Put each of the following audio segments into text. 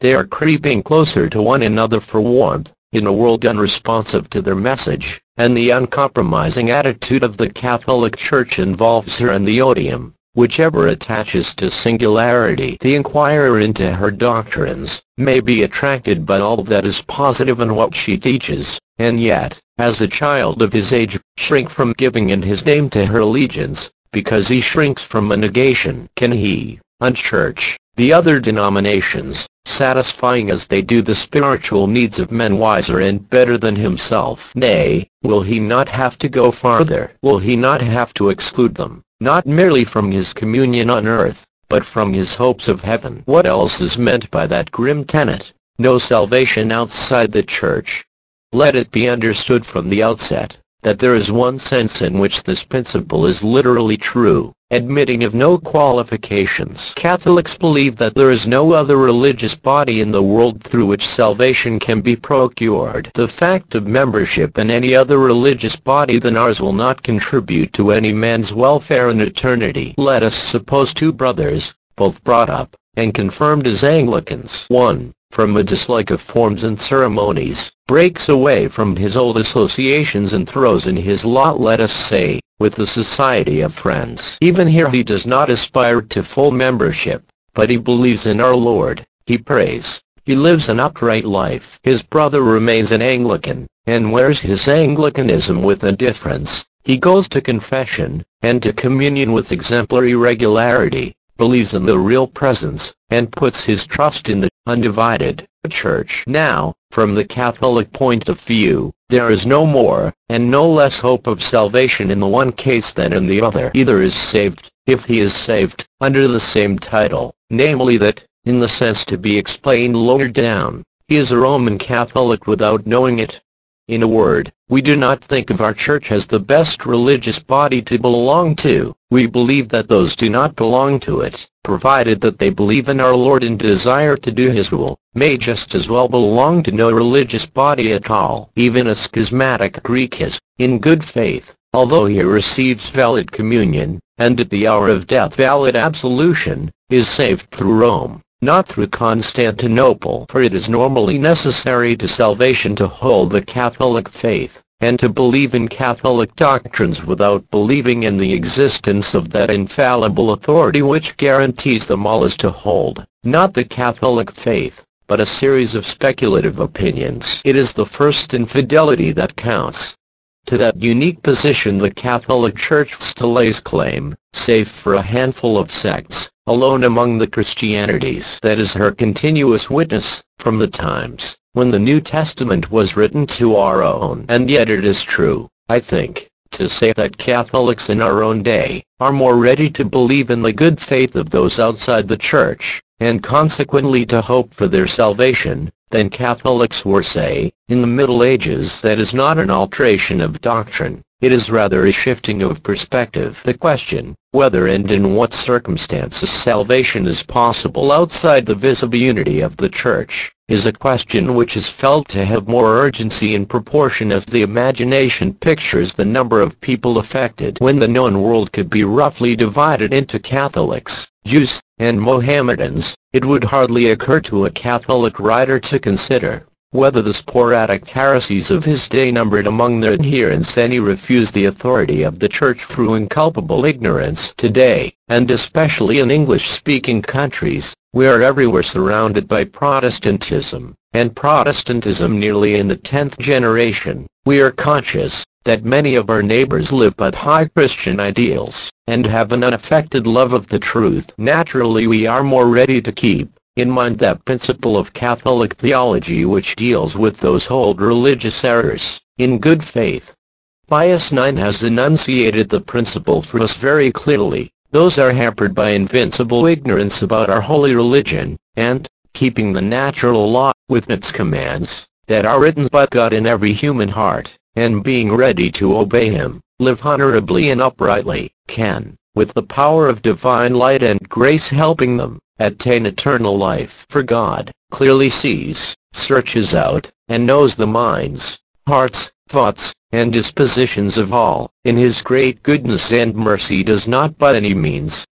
They are creeping closer to one another for warmth, in a world unresponsive to their message, and the uncompromising attitude of the Catholic Church involves her and the odium, whichever attaches to singularity. The inquirer into her doctrines may be attracted by all that is positive in what she teaches, and yet, as a child of his age, shrink from giving in his name to her allegiance, because he shrinks from a negation. Can he, unchurch, the other denominations, satisfying as they do the spiritual needs of men wiser and better than himself? Nay, will he not have to go farther? Will he not have to exclude them, not merely from his communion on earth, but from his hopes of heaven? What else is meant by that grim tenet, no salvation outside the Church? Let it be understood from the outset that there is one sense in which this principle is literally true, admitting of no qualifications. Catholics believe that there is no other religious body in the world through which salvation can be procured. The fact of membership in any other religious body than ours will not contribute to any man's welfare in eternity. Let us suppose two brothers, both brought up and confirmed as Anglicans. One, from a dislike of forms and ceremonies, breaks away from his old associations and throws in his lot, let us say, with the Society of Friends. Even here he does not aspire to full membership, but he believes in our Lord, he prays, he lives an upright life. His brother remains an Anglican, and wears his Anglicanism with indifference. He goes to confession, and to communion with exemplary regularity, believes in the real presence, and puts his trust in the undivided Church. Now, from the Catholic point of view, there is no more, and no less hope of salvation in the one case than in the other. Either is saved, if he is saved, under the same title, namely that, in the sense to be explained lower down, he is a Roman Catholic without knowing it. In a word, we do not think of our Church as the best religious body to belong to. We believe that those do not belong to it, provided that they believe in our Lord and desire to do His will, may just as well belong to no religious body at all. Even a schismatic Greek is, in good faith, although he receives valid communion, and at the hour of death valid absolution, is saved through Rome, not through Constantinople. For it is normally necessary to salvation to hold the Catholic faith, and to believe in Catholic doctrines without believing in the existence of that infallible authority which guarantees them all is to hold, not the Catholic faith, but a series of speculative opinions. It is the first infidelity that counts. To that unique position the Catholic Church still lays claim, save for a handful of sects, alone among the Christianities. That is her continuous witness, from the times when the New Testament was written to our own. And yet it is true, I think, to say that Catholics in our own day are more ready to believe in the good faith of those outside the Church, and consequently to hope for their salvation, than Catholics were, say, in the Middle Ages. That is not an alteration of doctrine, it is rather a shifting of perspective. The question, whether and in what circumstances salvation is possible outside the visible unity of the Church, is a question which is felt to have more urgency in proportion as the imagination pictures the number of people affected. When the known world could be roughly divided into Catholics, Jews, and Mohammedans, it would hardly occur to a Catholic writer to consider whether the sporadic heresies of his day numbered among their adherents any refused the authority of the Church through inculpable ignorance. Today, and especially in English-speaking countries, we are everywhere surrounded by Protestantism, and Protestantism nearly in the 10th generation. We are conscious that many of our neighbors live by high Christian ideals, and have an unaffected love of the truth. Naturally we are more ready to keep in mind that principle of Catholic theology which deals with those old religious errors, in good faith. Pius IX has enunciated the principle for us very clearly. Those are hampered by invincible ignorance about our holy religion, and, keeping the natural law, with its commands, that are written by God in every human heart, and being ready to obey Him, live honorably and uprightly, can, with the power of divine light and grace helping them, attain eternal life. For God clearly sees, searches out, and knows the minds, hearts, thoughts, and dispositions of all. In His great goodness and mercy does not by any means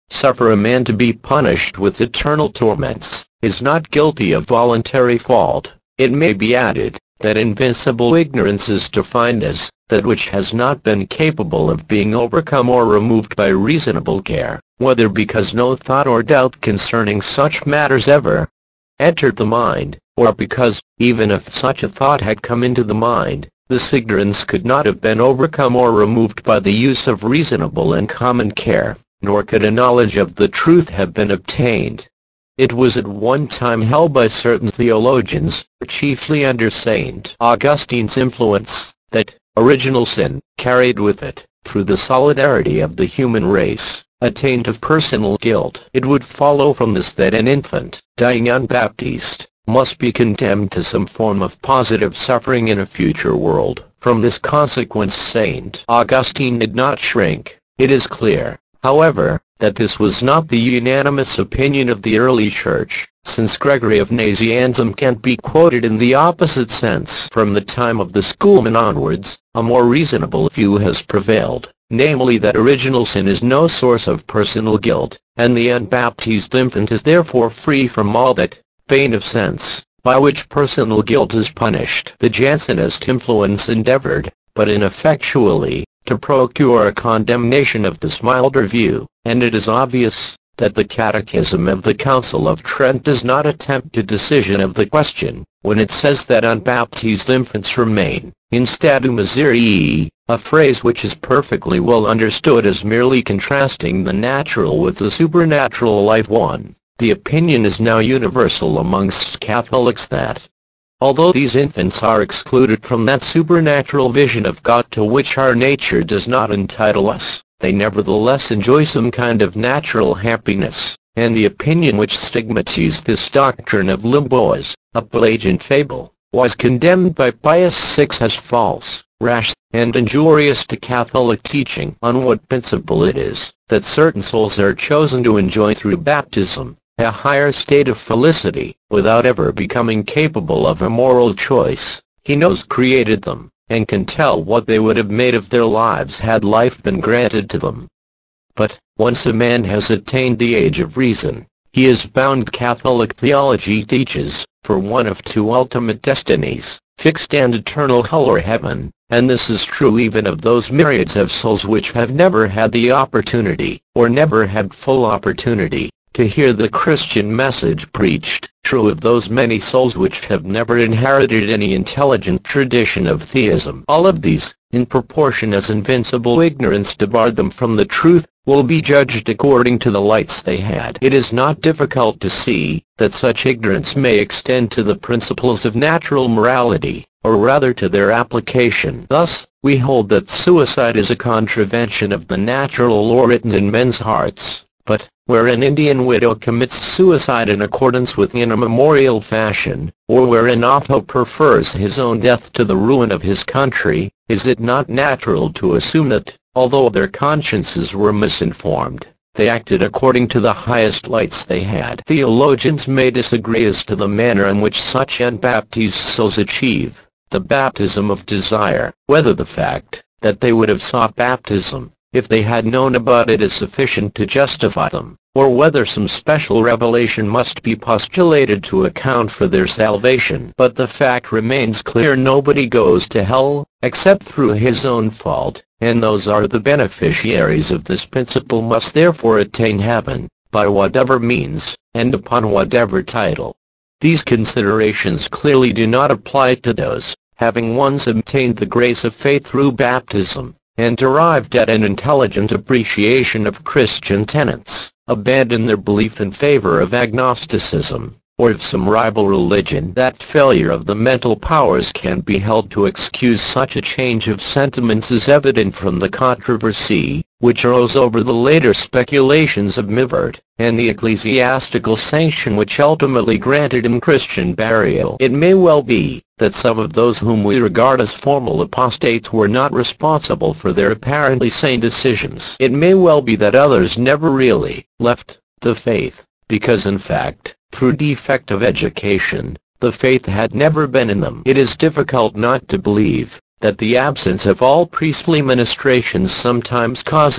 suffer a man to be punished with eternal torments, is not guilty of voluntary fault. It may be added, that invincible ignorance is defined as that which has not been capable of being overcome or removed by reasonable care, whether because no thought or doubt concerning such matters ever entered the mind, or because, even if such a thought had come into the mind, this ignorance could not have been overcome or removed by the use of reasonable and common care, nor could a knowledge of the truth have been obtained. It was at one time held by certain theologians, chiefly under St. Augustine's influence, that original sin, carried with it, through the solidarity of the human race, a taint of personal guilt. It would follow from this that an infant, dying unbaptized, must be condemned to some form of positive suffering in a future world. From this consequence St. Augustine did not shrink. It is clear, however, that this was not the unanimous opinion of the early Church, since Gregory of Nazianzus can't be quoted in the opposite sense. From the time of the schoolmen onwards, a more reasonable view has prevailed, namely that original sin is no source of personal guilt, and the unbaptized infant is therefore free from all that bane of sense, by which personal guilt is punished. The Jansenist influence endeavored, but ineffectually, to procure a condemnation of this milder view, and it is obvious that the Catechism of the Council of Trent does not attempt a decision of the question, when it says that unbaptized infants remain in statu miseriae, a phrase which is perfectly well understood as merely contrasting the natural with the supernatural life. 1. The opinion is now universal amongst Catholics that, although these infants are excluded from that supernatural vision of God to which our nature does not entitle us, they nevertheless enjoy some kind of natural happiness, and the opinion which stigmatized this doctrine of limbo as a Pelagian fable, was condemned by Pius VI as false, rash, and injurious to Catholic teaching. On what principle it is that certain souls are chosen to enjoy through baptism a higher state of felicity, without ever becoming capable of a moral choice. He knows created them, and can tell what they would have made of their lives had life been granted to them. But, once a man has attained the age of reason, he is bound. Catholic theology teaches, for one of two ultimate destinies, fixed and eternal, hell or heaven, and this is true even of those myriads of souls which have never had the opportunity, or never had full opportunity, to hear the Christian message preached, true of those many souls which have never inherited any intelligent tradition of theism. All of these, in proportion as invincible ignorance debarred them from the truth, will be judged according to the lights they had. It is not difficult to see that such ignorance may extend to the principles of natural morality, or rather to their application. Thus, we hold that suicide is a contravention of the natural law written in men's hearts. But, where an Indian widow commits suicide in accordance with in a memorial fashion, or where an Otho prefers his own death to the ruin of his country, is it not natural to assume that, although their consciences were misinformed, they acted according to the highest lights they had? Theologians may disagree as to the manner in which such unbaptized souls achieve the baptism of desire, whether the fact that they would have sought baptism, if they had known about it, is sufficient to justify them, or whether some special revelation must be postulated to account for their salvation. But the fact remains clear: nobody goes to hell, except through his own fault, and those are the beneficiaries of this principle must therefore attain heaven, by whatever means, and upon whatever title. These considerations clearly do not apply to those, having once obtained the grace of faith through baptism, and arrived at an intelligent appreciation of Christian tenets, abandon their belief in favor of agnosticism, or of some rival religion. That failure of the mental powers can be held to excuse such a change of sentiments is evident from the controversy which arose over the later speculations of Mivart, and the ecclesiastical sanction which ultimately granted him Christian burial. It may well be that some of those whom we regard as formal apostates were not responsible for their apparently sane decisions. It may well be that others never really left the faith, because in fact, through defect of education, the faith had never been in them. It is difficult not to believe that the absence of all priestly ministrations sometimes causes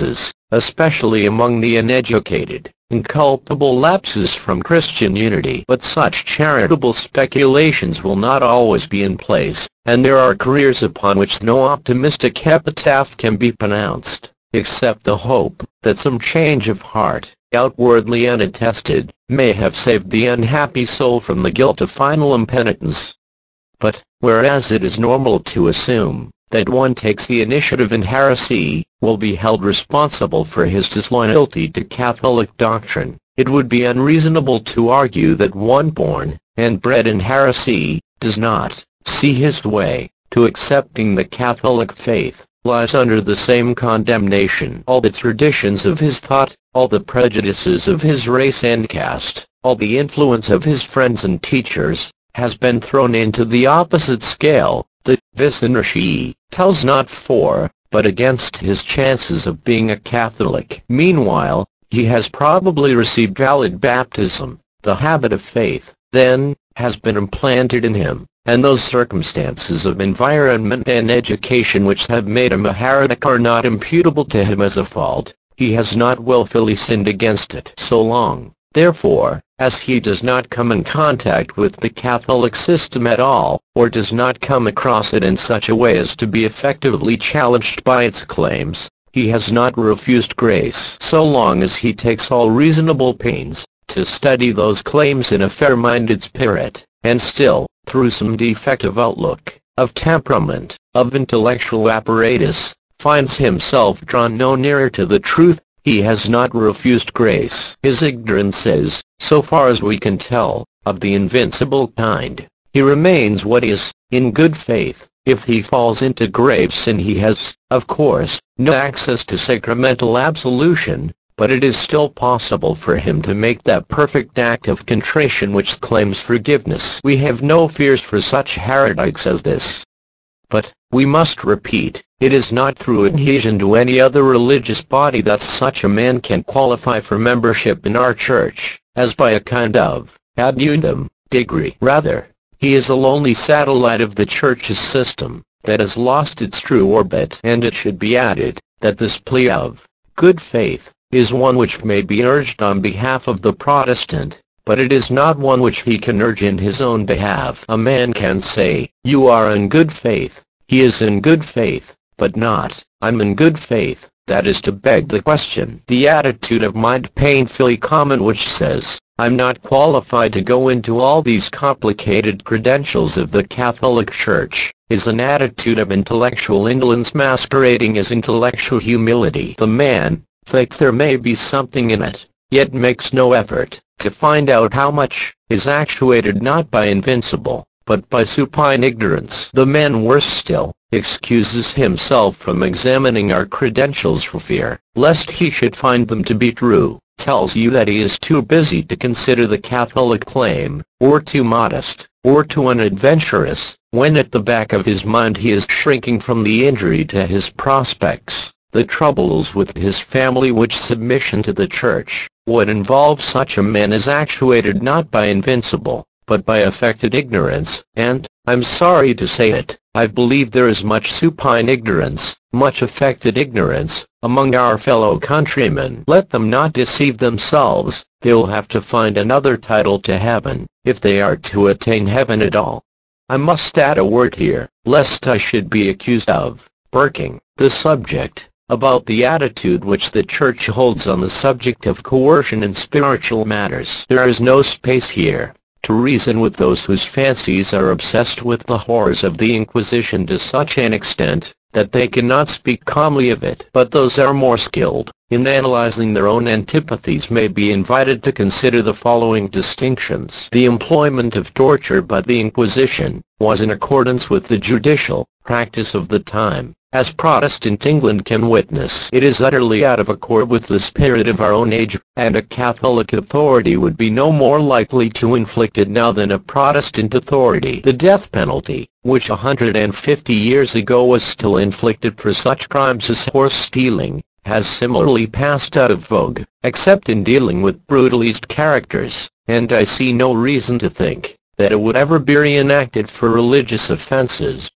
especially among the uneducated, inculpable lapses from Christian unity. But such charitable speculations will not always be in place, and there are careers upon which no optimistic epitaph can be pronounced, except the hope that some change of heart, outwardly unattested, may have saved the unhappy soul from the guilt of final impenitence. But, whereas it is normal to assume that one takes the initiative in heresy, will be held responsible for his disloyalty to Catholic doctrine, it would be unreasonable to argue that one born and bred in heresy does not see his way to accepting the Catholic faith, lies under the same condemnation. All the traditions of his thought, all the prejudices of his race and caste, all the influence of his friends and teachers, has been thrown into the opposite scale. The this inertia tells not for, but against his chances of being a Catholic. Meanwhile, he has probably received valid baptism. The habit of faith, then, has been implanted in him, and those circumstances of environment and education which have made him a heretic are not imputable to him as a fault. He has not willfully sinned against it. So long, therefore, as he does not come in contact with the Catholic system at all, or does not come across it in such a way as to be effectively challenged by its claims, he has not refused grace. So long as he takes all reasonable pains to study those claims in a fair-minded spirit, and still, through some defective outlook, of temperament, of intellectual apparatus, finds himself drawn no nearer to the truth, he has not refused grace. His ignorance is, so far as we can tell, of the invincible kind. He remains what he is, in good faith. If he falls into grave sin he has, of course, no access to sacramental absolution, but it is still possible for him to make that perfect act of contrition which claims forgiveness. We have no fears for such heretics as this. But, we must repeat, it is not through adhesion to any other religious body that such a man can qualify for membership in our church, as by a kind of adjuntum degree. Rather, he is a lonely satellite of the church's system, that has lost its true orbit. And it should be added, that this plea of good faith is one which may be urged on behalf of the Protestant, but it is not one which he can urge in his own behalf. A man can say, "You are in good faith," he is in good faith, but not, "I'm in good faith." That is to beg the question. The attitude of mind painfully common which says, "I'm not qualified to go into all these complicated credentials of the Catholic Church," is an attitude of intellectual indolence masquerading as intellectual humility. The man thinks there may be something in it, yet makes no effort to find out how much, is actuated not by invincible, but by supine ignorance. The man, worse still, excuses himself from examining our credentials for fear lest he should find them to be true, tells you that he is too busy to consider the Catholic claim, or too modest, or too unadventurous, when at the back of his mind he is shrinking from the injury to his prospects, the troubles with his family which submission to the Church would involve. Such a man is actuated not by invincible, but by affected ignorance, and, I'm sorry to say it, I believe there is much supine ignorance, much affected ignorance, among our fellow countrymen. Let them not deceive themselves. They will have to find another title to heaven, if they are to attain heaven at all. I must add a word here, lest I should be accused of burking the subject, about the attitude which the Church holds on the subject of coercion in spiritual matters. There is no space here to reason with those whose fancies are obsessed with the horrors of the Inquisition to such an extent that they cannot speak calmly of it. But those who are more skilled in analyzing their own antipathies may be invited to consider the following distinctions. The employment of torture by the Inquisition was in accordance with the judicial practice of the time. As Protestant England can witness, it is utterly out of accord with the spirit of our own age, and a Catholic authority would be no more likely to inflict it now than a Protestant authority. The death penalty, which 150 years ago was still inflicted for such crimes as horse stealing, has similarly passed out of vogue, except in dealing with brutalist characters, and I see no reason to think that it would ever be reenacted for religious offenses.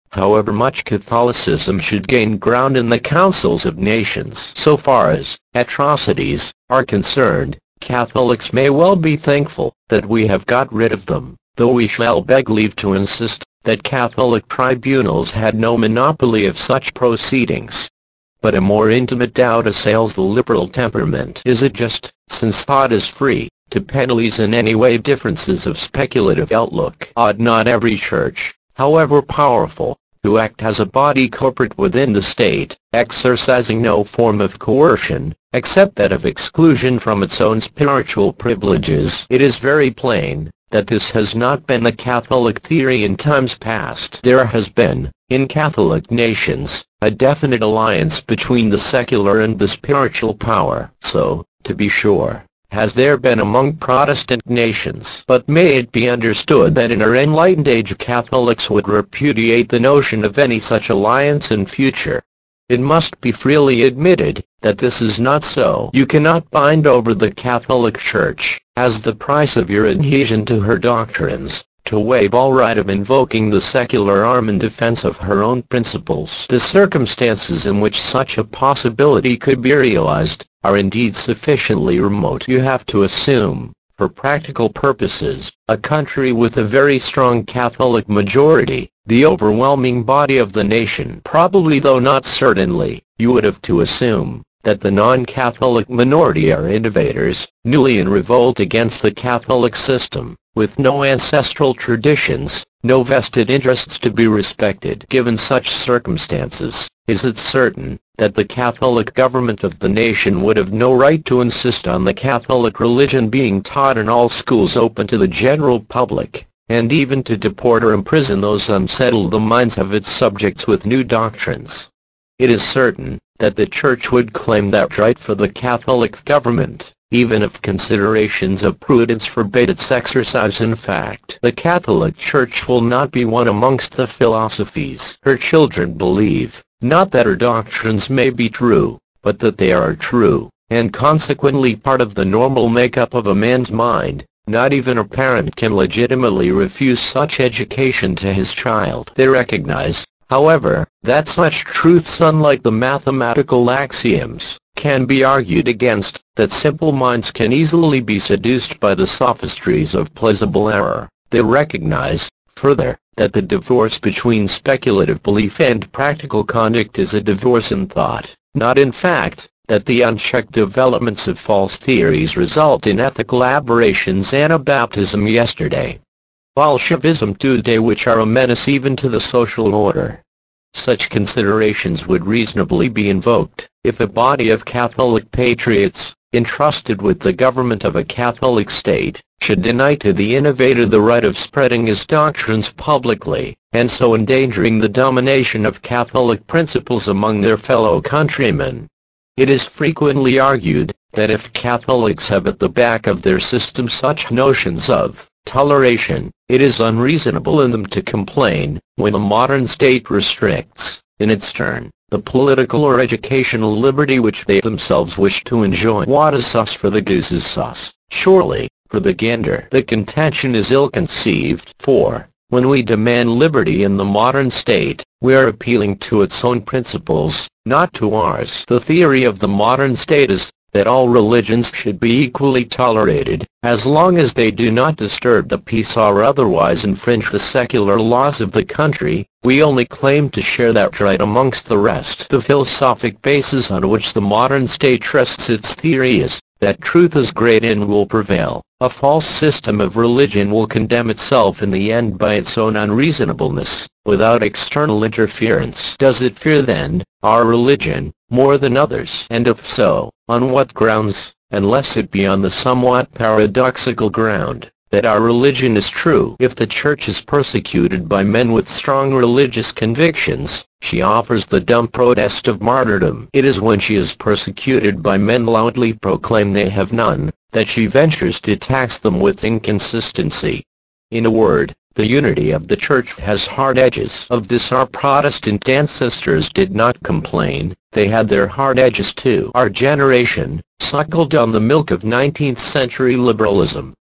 However much Catholicism should gain ground in the councils of nations, so far as atrocities are concerned, Catholics may well be thankful that we have got rid of them, though we shall beg leave to insist that Catholic tribunals had no monopoly of such proceedings. But a more intimate doubt assails the liberal temperament. Is it just, since thought is free, to penalize in any way differences of speculative outlook? Ought not every church, however powerful, to act as a body corporate within the state, exercising no form of coercion, except that of exclusion from its own spiritual privileges? It is very plain that this has not been the Catholic theory in times past. There has been, in Catholic nations, a definite alliance between the secular and the spiritual power. So, to be sure, has there been among Protestant nations. But may it be understood that in our enlightened age Catholics would repudiate the notion of any such alliance in future. It must be freely admitted that this is not so. You cannot bind over the Catholic Church, as the price of your adhesion to her doctrines, to waive all right of invoking the secular arm in defense of her own principles. The circumstances in which such a possibility could be realized are indeed sufficiently remote. You have to assume, for practical purposes, a country with a very strong Catholic majority, the overwhelming body of the nation. Probably, though not certainly, you would have to assume that the non-Catholic minority are innovators, newly in revolt against the Catholic system, with no ancestral traditions, no vested interests to be respected. Given such circumstances, is it certain that the Catholic government of the nation would have no right to insist on the Catholic religion being taught in all schools open to the general public, and even to deport or imprison those unsettled the minds of its subjects with new doctrines? It is certain that the Church would claim that right for the Catholic government, even if considerations of prudence forbade its exercise. In fact, the Catholic Church will not be one amongst the philosophies her children believe, not that her doctrines may be true, but that they are true, and consequently part of the normal makeup of a man's mind. Not even a parent can legitimately refuse such education to his child. They recognize, however, that such truths, unlike the mathematical axioms, can be argued against, that simple minds can easily be seduced by the sophistries of plausible error. They recognize, further, that the divorce between speculative belief and practical conduct is a divorce in thought, not in fact, that the unchecked developments of false theories result in ethical aberrations. Anabaptism yesterday, Bolshevism today, which are a menace even to the social order. Such considerations would reasonably be invoked if a body of Catholic patriots, entrusted with the government of a Catholic state, should deny to the innovator the right of spreading his doctrines publicly, and so endangering the domination of Catholic principles among their fellow countrymen. It is frequently argued that if Catholics have at the back of their system such notions of toleration, it is unreasonable in them to complain when a modern state restricts, in its turn, the political or educational liberty which they themselves wish to enjoy. What is sauce for the goose is sauce, surely, for the gander. The contention is ill-conceived, for, when we demand liberty in the modern state, we are appealing to its own principles, not to ours. The theory of the modern state is that all religions should be equally tolerated, as long as they do not disturb the peace or otherwise infringe the secular laws of the country. We only claim to share that right amongst the rest. The philosophic basis on which the modern state rests its theory is that truth is great and will prevail. A false system of religion will condemn itself in the end by its own unreasonableness, without external interference. Does it fear then our religion more than others? And if so, on what grounds, unless it be on the somewhat paradoxical ground that our religion is true? If the Church is persecuted by men with strong religious convictions, she offers the dumb protest of martyrdom. It is when she is persecuted by men loudly proclaim they have none, that she ventures to tax them with inconsistency. In a word, the unity of the Church has hard edges. Of this our Protestant ancestors did not complain, they had their hard edges too. Our generation, suckled on the milk of 19th-century liberalism,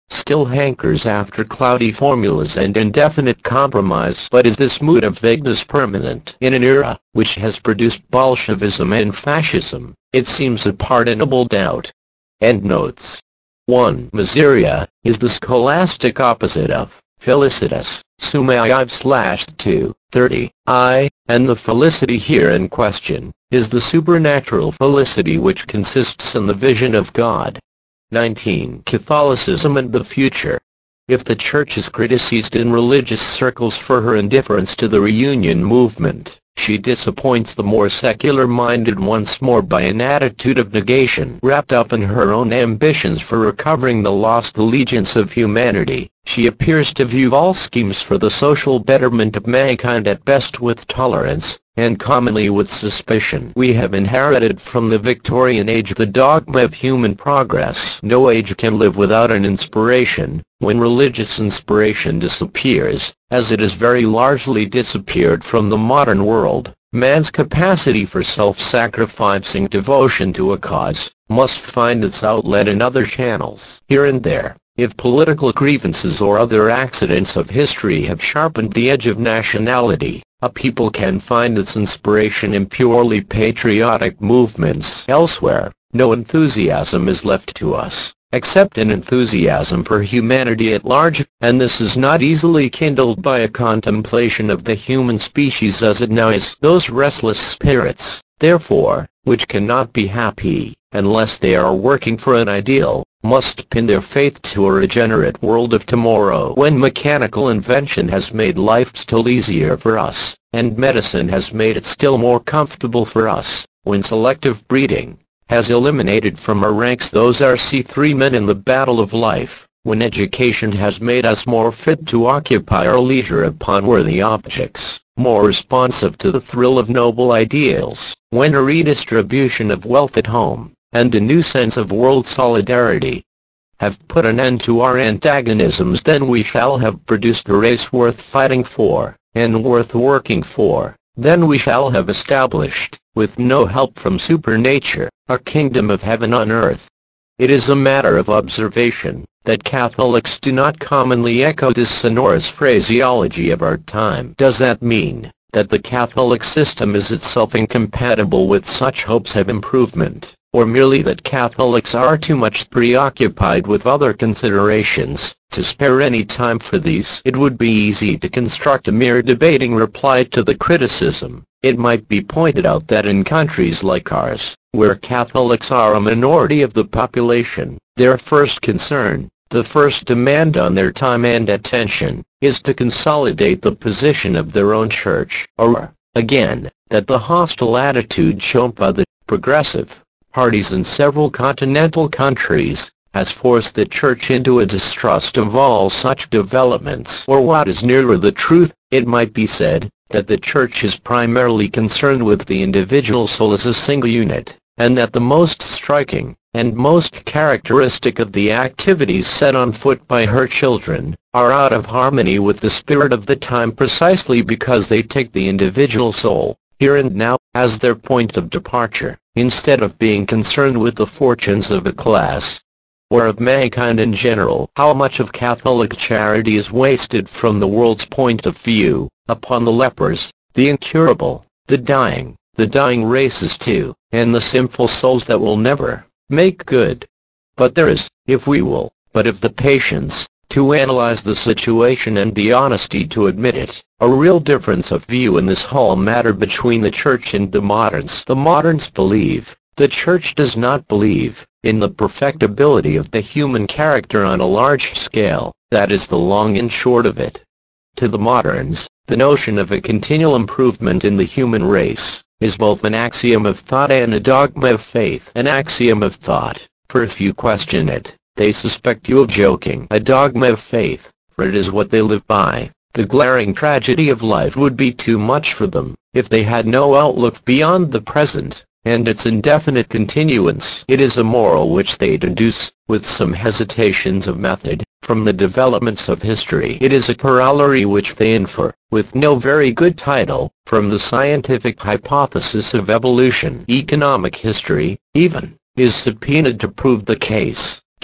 still hankers after cloudy formulas and indefinite compromise. But is this mood of vagueness permanent? In an era which has produced Bolshevism and fascism, it seems a pardonable doubt. Endnotes. 1. Miseria is the scholastic opposite of felicitas, Sumayiv/2, 30, and the felicity here in question is the supernatural felicity which consists in the vision of God. 19. Catholicism and the future. If the Church is criticized in religious circles for her indifference to the reunion movement, she disappoints the more secular-minded once more by an attitude of negation. Wrapped up in her own ambitions for recovering the lost allegiance of humanity, she appears to view all schemes for the social betterment of mankind at best with tolerance, and commonly with suspicion. We have inherited from the Victorian age the dogma of human progress. No age can live without an inspiration. When religious inspiration disappears, as it has very largely disappeared from the modern world, man's capacity for self-sacrificing devotion to a cause must find its outlet in other channels. Here and there, if political grievances or other accidents of history have sharpened the edge of nationality, a people can find its inspiration in purely patriotic movements. Elsewhere, no enthusiasm is left to us, except an enthusiasm for humanity at large, and this is not easily kindled by a contemplation of the human species as it now is. Those restless spirits, therefore, which cannot be happy, unless they are working for an ideal, must pin their faith to a regenerate world of tomorrow. When mechanical invention has made life still easier for us, and medicine has made it still more comfortable for us, when selective breeding has eliminated from our ranks those RC3 men in the battle of life, when education has made us more fit to occupy our leisure upon worthy objects, more responsive to the thrill of noble ideals, when a redistribution of wealth at home, and a new sense of world solidarity have put an end to our antagonisms, then we shall have produced a race worth fighting for, and worth working for. Then we shall have established, with no help from supernature, a kingdom of heaven on earth. It is a matter of observation that Catholics do not commonly echo this sonorous phraseology of our time. Does that mean that the Catholic system is itself incompatible with such hopes of improvement, or merely that Catholics are too much preoccupied with other considerations to spare any time for these? It would be easy to construct a mere debating reply to the criticism. It might be pointed out that in countries like ours, where Catholics are a minority of the population, their first concern, the first demand on their time and attention, is to consolidate the position of their own church. Or, again, that the hostile attitude shown by the progressive parties in several continental countries has forced the church into a distrust of all such developments. Or what is nearer the truth, it might be said that the church is primarily concerned with the individual soul as a single unit, and that the most striking and most characteristic of the activities set on foot by her children are out of harmony with the spirit of the time precisely because they take the individual soul, here and now, as their point of departure, instead of being concerned with the fortunes of a class, or of mankind in general. How much of Catholic charity is wasted from the world's point of view, upon the lepers, the incurable, the dying races too, and the sinful souls that will never make good. But there is, if we will, but if the patience to analyze the situation and the honesty to admit it, a real difference of view in this whole matter between the Church and the moderns. The moderns believe, the Church does not believe, in the perfectibility of the human character on a large scale. That is the long and short of it. To the moderns, the notion of a continual improvement in the human race is both an axiom of thought and a dogma of faith. An axiom of thought, for if you question it, they suspect you of joking. A dogma of faith, for it is what they live by. The glaring tragedy of life would be too much for them, if they had no outlook beyond the present, and its indefinite continuance. It is a moral which they deduce, with some hesitations of method, from the developments of history. It is a corollary which they infer, with no very good title, from the scientific hypothesis of evolution. Economic history, even, is subpoenaed to prove the case.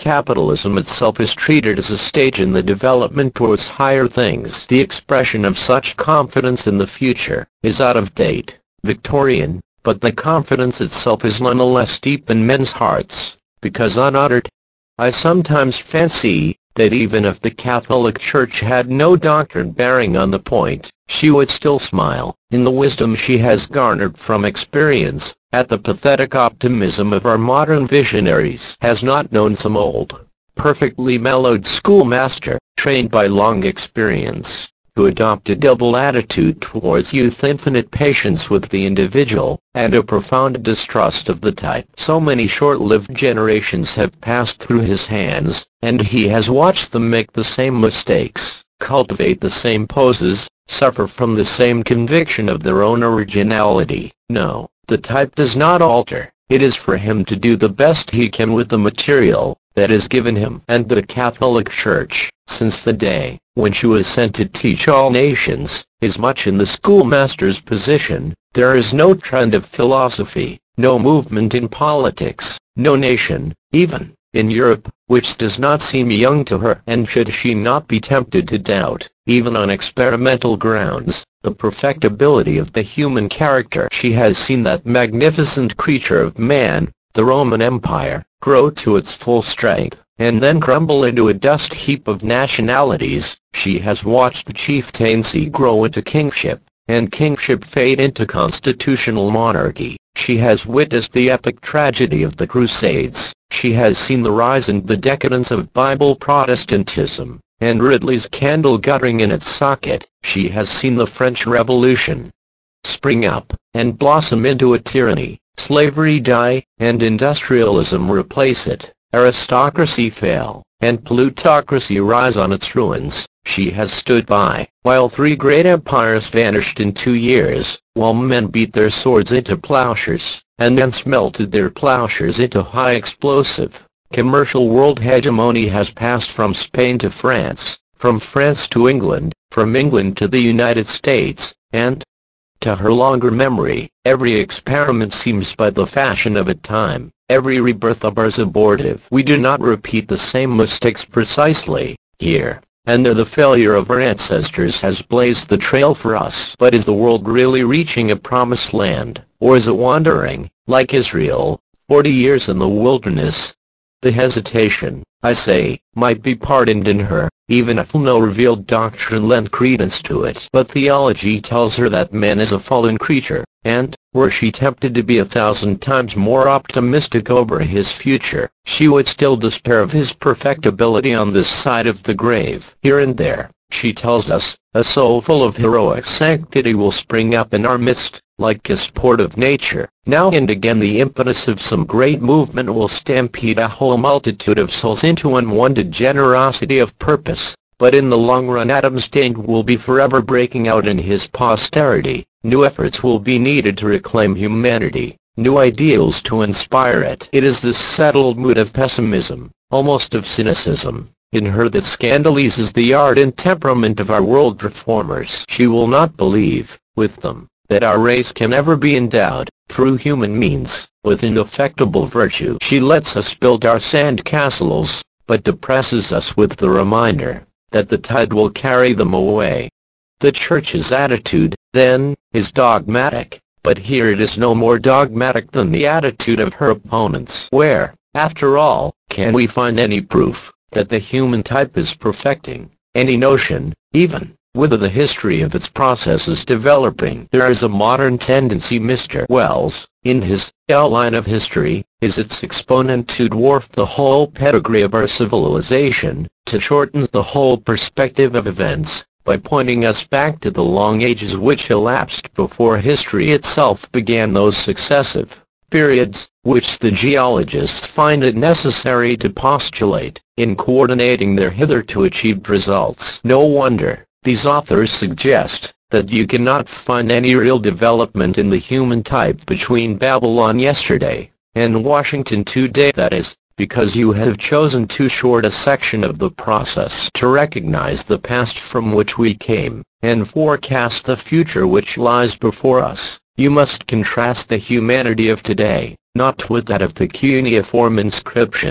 Capitalism itself is treated as a stage in the development towards higher things. The expression of such confidence in the future is out of date, Victorian, but the confidence itself is nonetheless deep in men's hearts, because unuttered. I sometimes fancy that even if the Catholic Church had no doctrine bearing on the point, she would still smile, in the wisdom she has garnered from experience, at the pathetic optimism of our modern visionaries. Has not known some old, perfectly mellowed schoolmaster, trained by long experience, who adopt a double attitude towards youth: infinite patience with the individual, and a profound distrust of the type. So many short-lived generations have passed through his hands, and he has watched them make the same mistakes, cultivate the same poses, suffer from the same conviction of their own originality. No, the type does not alter. It is for him to do the best he can with the material that is given him. And the Catholic Church, since the day when she was sent to teach all nations, is much in the schoolmaster's position. There is no trend of philosophy, no movement in politics, no nation, even in Europe, which does not seem young to her. And should she not be tempted to doubt, even on experimental grounds, the perfectibility of the human character, she has seen that magnificent creature of man, the Roman Empire, grow to its full strength, and then crumble into a dust heap of nationalities. She has watched the chieftaincy grow into kingship, and kingship fade into constitutional monarchy. She has witnessed the epic tragedy of the Crusades. She has seen the rise and the decadence of Bible Protestantism, and Ridley's candle guttering in its socket. She has seen the French Revolution spring up and blossom into a tyranny, slavery die, and industrialism replace it, aristocracy fail, and plutocracy rise on its ruins. She has stood by, while 3 great empires vanished in 2 years, while men beat their swords into plowshares, and then smelted their plowshares into high-explosive, commercial world hegemony has passed from Spain to France, from France to England, from England to the United States, and, to her longer memory, every experiment seems by the fashion of a time, every rebirth appears abortive. We do not repeat the same mistakes precisely. Here and there the failure of our ancestors has blazed the trail for us. But is the world really reaching a promised land, or is it wandering, like Israel, 40 years in the wilderness? The hesitation, I say, might be pardoned in her, even if no revealed doctrine lent credence to it. But theology tells her that man is a fallen creature, and, were she tempted to be 1,000 times more optimistic over his future, she would still despair of his perfectibility on this side of the grave. Here and there, she tells us, a soul full of heroic sanctity will spring up in our midst, like a sport of nature. Now and again the impetus of some great movement will stampede a whole multitude of souls into unwonted generosity of purpose, but in the long run Adam's taint will be forever breaking out in his posterity. New efforts will be needed to reclaim humanity, new ideals to inspire it. It is this settled mood of pessimism, almost of cynicism, in her that scandalizes the art and temperament of our world reformers. She will not believe, with them, that our race can ever be endowed, through human means, with indefectible virtue. She lets us build our sand castles, but depresses us with the reminder that the tide will carry them away. The Church's attitude, then, is dogmatic, but here it is no more dogmatic than the attitude of her opponents. Where, after all, can we find any proof that the human type is perfecting, any notion, even, whether the history of its process is developing? There is a modern tendency. Mr. Wells, in his Outline of History, is its exponent to dwarf the whole pedigree of our civilization, to shorten the whole perspective of events, by pointing us back to the long ages which elapsed before history itself began, those successive periods, which the geologists find it necessary to postulate, in coordinating their hitherto achieved results. No wonder these authors suggest that you cannot find any real development in the human type between Babylon yesterday and Washington today. That is, because you have chosen too short a section of the process to recognize the past from which we came, and forecast the future which lies before us. You must contrast the humanity of today, not with that of the cuneiform inscriptions,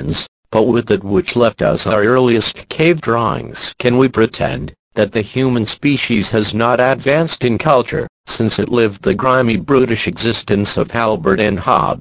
but with that which left us our earliest cave drawings. Can we pretend that the human species has not advanced in culture, since it lived the grimy brutish existence of Halbert and Hobb?